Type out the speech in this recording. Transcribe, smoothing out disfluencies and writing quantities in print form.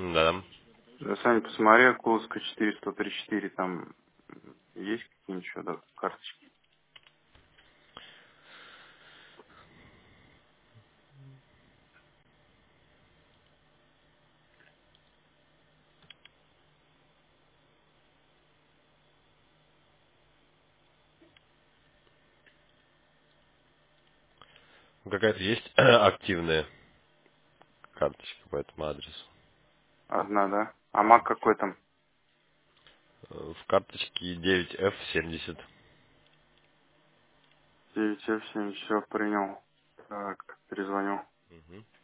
Да. Да, Саня, посмотри, Окуловская 434, там есть какие-нибудь еще да, карточки? Какая-то есть активная карточка по этому адресу. Одна, да? А маг какой там? В карточке 9F70. 9F7, все, принял. Так, перезвоню.